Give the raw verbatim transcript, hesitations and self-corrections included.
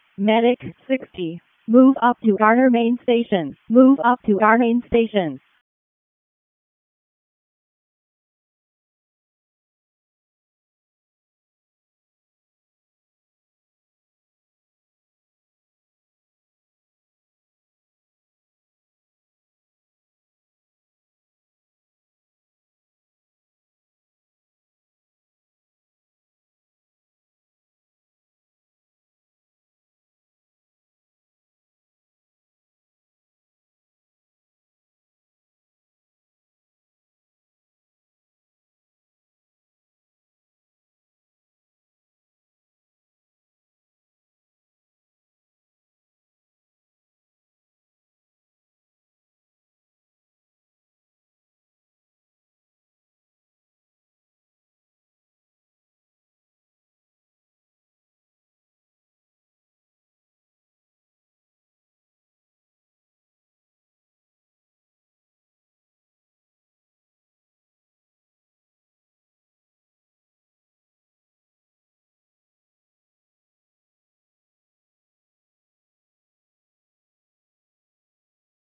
Medic sixty. Move up to Garner Main Station. Move up to our main station.